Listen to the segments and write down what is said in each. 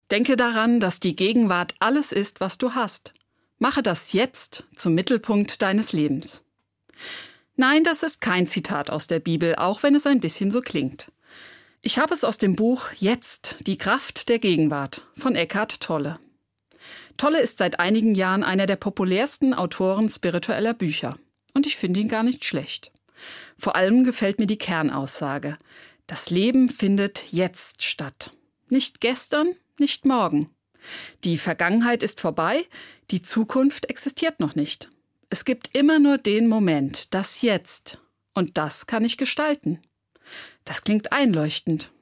Denke daran, dass die Gegenwart alles ist, was du hast. Mache das Jetzt zum Mittelpunkt deines Lebens. Nein, das ist kein Zitat aus der Bibel, auch wenn es ein bisschen so klingt. Ich habe es aus dem Buch Jetzt, die Kraft der Gegenwart von Eckhart Tolle. Tolle ist seit einigen Jahren einer der populärsten Autoren spiritueller Bücher. Und ich finde ihn gar nicht schlecht. Vor allem gefällt mir die Kernaussage: Das Leben findet jetzt statt. Nicht gestern, nicht morgen. Die Vergangenheit ist vorbei, die Zukunft existiert noch nicht. Es gibt immer nur den Moment, das Jetzt. Und das kann ich gestalten. Das klingt einleuchtend.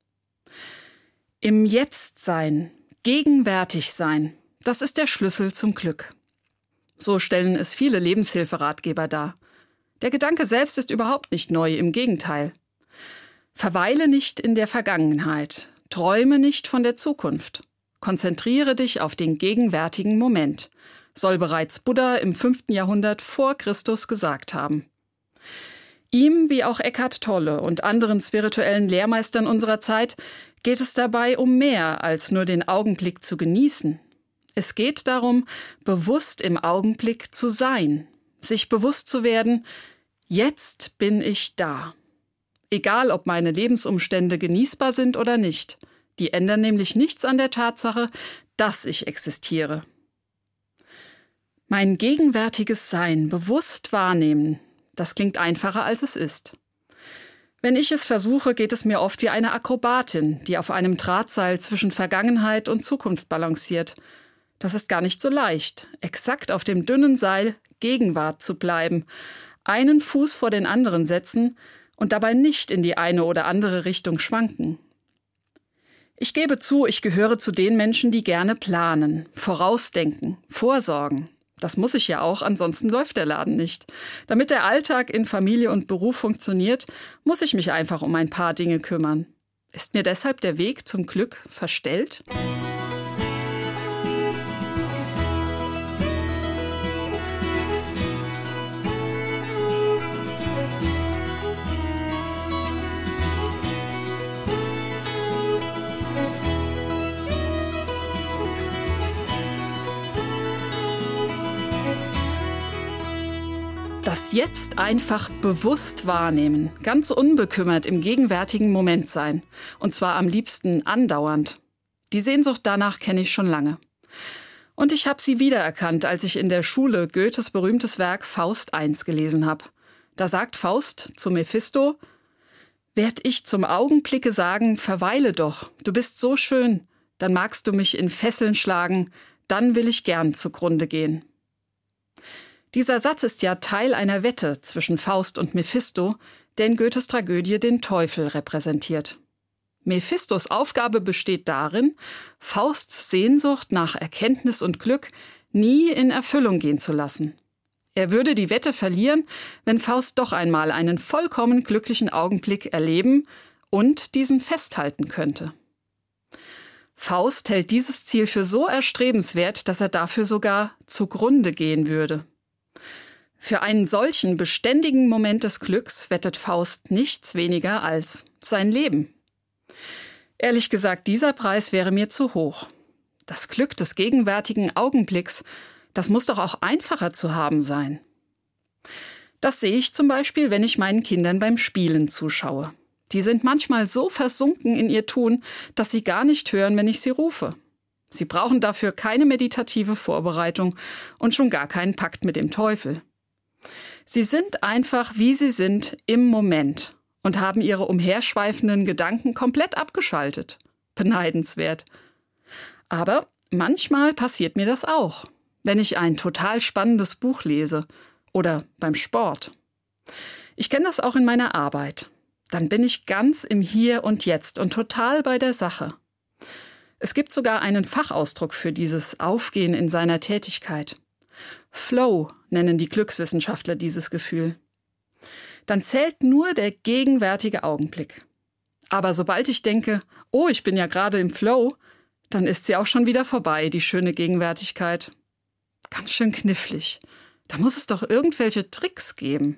Im Jetzt sein, gegenwärtig sein, das ist der Schlüssel zum Glück. So stellen es viele Lebenshilferatgeber dar. Der Gedanke selbst ist überhaupt nicht neu, im Gegenteil. Verweile nicht in der Vergangenheit, träume nicht von der Zukunft. Konzentriere dich auf den gegenwärtigen Moment, soll bereits Buddha im 5. Jahrhundert vor Christus gesagt haben. Ihm, wie auch Eckhart Tolle und anderen spirituellen Lehrmeistern unserer Zeit, geht es dabei um mehr als nur den Augenblick zu genießen. Es geht darum, bewusst im Augenblick zu sein, sich bewusst zu werden: Jetzt bin ich da. Egal, ob meine Lebensumstände genießbar sind oder nicht. Die ändern nämlich nichts an der Tatsache, dass ich existiere. Mein gegenwärtiges Sein bewusst wahrnehmen, das klingt einfacher, als es ist. Wenn ich es versuche, geht es mir oft wie eine Akrobatin, die auf einem Drahtseil zwischen Vergangenheit und Zukunft balanciert. Das ist gar nicht so leicht, exakt auf dem dünnen Seil Gegenwart zu bleiben, einen Fuß vor den anderen setzen und dabei nicht in die eine oder andere Richtung schwanken. Ich gebe zu, ich gehöre zu den Menschen, die gerne planen, vorausdenken, vorsorgen. Das muss ich ja auch, ansonsten läuft der Laden nicht. Damit der Alltag in Familie und Beruf funktioniert, muss ich mich einfach um ein paar Dinge kümmern. Ist mir deshalb der Weg zum Glück verstellt? Das Jetzt einfach bewusst wahrnehmen, ganz unbekümmert im gegenwärtigen Moment sein. Und zwar am liebsten andauernd. Die Sehnsucht danach kenne ich schon lange. Und ich habe sie wiedererkannt, als ich in der Schule Goethes berühmtes Werk Faust I gelesen habe. Da sagt Faust zu Mephisto: Werd ich zum Augenblicke sagen, verweile doch, du bist so schön, dann magst du mich in Fesseln schlagen, dann will ich gern zugrunde gehen. Dieser Satz ist ja Teil einer Wette zwischen Faust und Mephisto, der in Goethes Tragödie den Teufel repräsentiert. Mephistos Aufgabe besteht darin, Fausts Sehnsucht nach Erkenntnis und Glück nie in Erfüllung gehen zu lassen. Er würde die Wette verlieren, wenn Faust doch einmal einen vollkommen glücklichen Augenblick erleben und diesen festhalten könnte. Faust hält dieses Ziel für so erstrebenswert, dass er dafür sogar zugrunde gehen würde. Für einen solchen beständigen Moment des Glücks wettet Faust nichts weniger als sein Leben. Ehrlich gesagt, dieser Preis wäre mir zu hoch. Das Glück des gegenwärtigen Augenblicks, das muss doch auch einfacher zu haben sein. Das sehe ich zum Beispiel, wenn ich meinen Kindern beim Spielen zuschaue. Die sind manchmal so versunken in ihr Tun, dass sie gar nicht hören, wenn ich sie rufe. Sie brauchen dafür keine meditative Vorbereitung und schon gar keinen Pakt mit dem Teufel. Sie sind einfach, wie sie sind, im Moment und haben ihre umherschweifenden Gedanken komplett abgeschaltet. Beneidenswert. Aber manchmal passiert mir das auch, wenn ich ein total spannendes Buch lese oder beim Sport. Ich kenne das auch in meiner Arbeit. Dann bin ich ganz im Hier und Jetzt und total bei der Sache. Es gibt sogar einen Fachausdruck für dieses Aufgehen in seiner Tätigkeit. Flow nennen die Glückswissenschaftler dieses Gefühl. Dann zählt nur der gegenwärtige Augenblick. Aber sobald ich denke, oh, ich bin ja gerade im Flow, dann ist sie auch schon wieder vorbei, die schöne Gegenwärtigkeit. Ganz schön knifflig. Da muss es doch irgendwelche Tricks geben.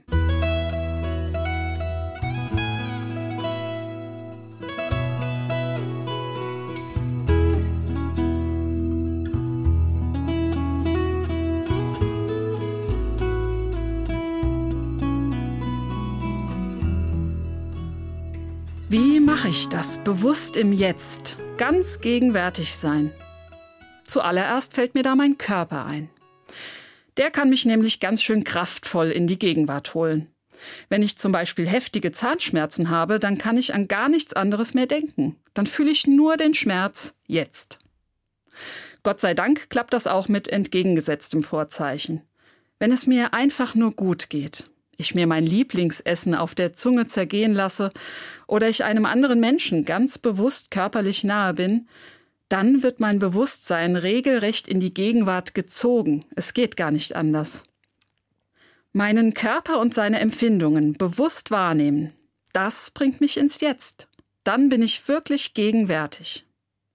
mache ich das bewusst im Jetzt, ganz gegenwärtig sein? Zuallererst fällt mir da mein Körper ein. Der kann mich nämlich ganz schön kraftvoll in die Gegenwart holen. Wenn ich zum Beispiel heftige Zahnschmerzen habe, dann kann ich an gar nichts anderes mehr denken. Dann fühle ich nur den Schmerz jetzt. Gott sei Dank klappt das auch mit entgegengesetztem Vorzeichen. Wenn es mir einfach nur gut geht, ich mir mein Lieblingsessen auf der Zunge zergehen lasse oder ich einem anderen Menschen ganz bewusst körperlich nahe bin, dann wird mein Bewusstsein regelrecht in die Gegenwart gezogen. Es geht gar nicht anders. Meinen Körper und seine Empfindungen bewusst wahrnehmen, das bringt mich ins Jetzt. Dann bin ich wirklich gegenwärtig.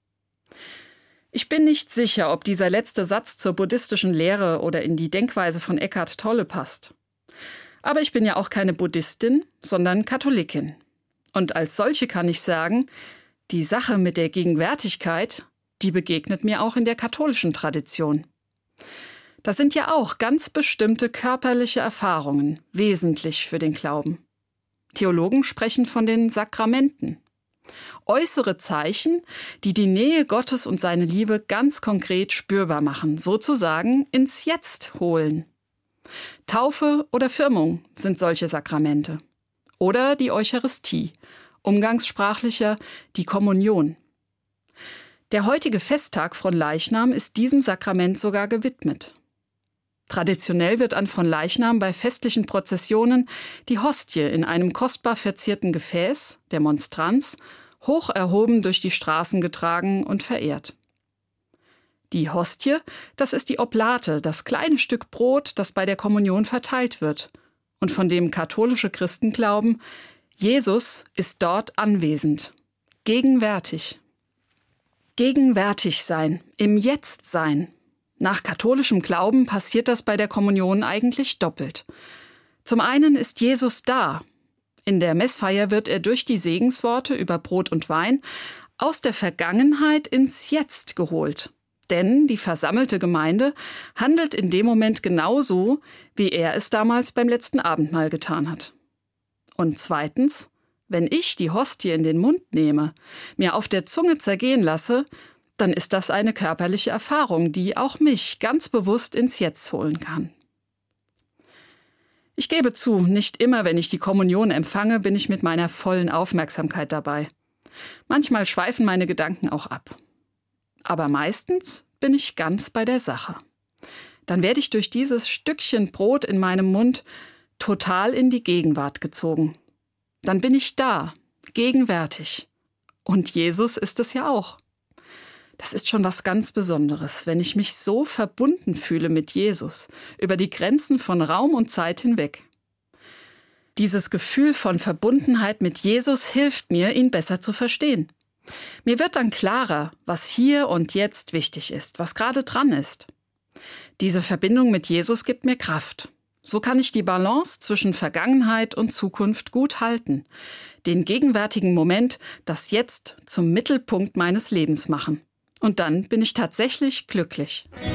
Ich bin nicht sicher, ob dieser letzte Satz zur buddhistischen Lehre oder in die Denkweise von Eckhart Tolle passt. Aber ich bin ja auch keine Buddhistin, sondern Katholikin. Und als solche kann ich sagen, die Sache mit der Gegenwärtigkeit, die begegnet mir auch in der katholischen Tradition. Das sind ja auch ganz bestimmte körperliche Erfahrungen, wesentlich für den Glauben. Theologen sprechen von den Sakramenten. Äußere Zeichen, die die Nähe Gottes und seine Liebe ganz konkret spürbar machen, sozusagen ins Jetzt holen. Taufe oder Firmung sind solche Sakramente. Oder die Eucharistie, umgangssprachlicher die Kommunion. Der heutige Festtag Fronleichnam ist diesem Sakrament sogar gewidmet. Traditionell wird an Fronleichnam bei festlichen Prozessionen die Hostie in einem kostbar verzierten Gefäß, der Monstranz, hoch erhoben durch die Straßen getragen und verehrt. Die Hostie, das ist die Oblate, das kleine Stück Brot, das bei der Kommunion verteilt wird und von dem katholische Christen glauben, Jesus ist dort anwesend, gegenwärtig. Gegenwärtig sein, im Jetzt sein. Nach katholischem Glauben passiert das bei der Kommunion eigentlich doppelt. Zum einen ist Jesus da. In der Messfeier wird er durch die Segensworte über Brot und Wein aus der Vergangenheit ins Jetzt geholt. Denn die versammelte Gemeinde handelt in dem Moment genauso, wie er es damals beim letzten Abendmahl getan hat. Und zweitens, wenn ich die Hostie in den Mund nehme, mir auf der Zunge zergehen lasse, dann ist das eine körperliche Erfahrung, die auch mich ganz bewusst ins Jetzt holen kann. Ich gebe zu, nicht immer, wenn ich die Kommunion empfange, bin ich mit meiner vollen Aufmerksamkeit dabei. Manchmal schweifen meine Gedanken auch ab. Aber meistens bin ich ganz bei der Sache. Dann werde ich durch dieses Stückchen Brot in meinem Mund total in die Gegenwart gezogen. Dann bin ich da, gegenwärtig. Und Jesus ist es ja auch. Das ist schon was ganz Besonderes, wenn ich mich so verbunden fühle mit Jesus, über die Grenzen von Raum und Zeit hinweg. Dieses Gefühl von Verbundenheit mit Jesus hilft mir, ihn besser zu verstehen. Mir wird dann klarer, was hier und jetzt wichtig ist, was gerade dran ist. Diese Verbindung mit Jesus gibt mir Kraft. So kann ich die Balance zwischen Vergangenheit und Zukunft gut halten, den gegenwärtigen Moment, das Jetzt, zum Mittelpunkt meines Lebens machen. Und dann bin ich tatsächlich glücklich.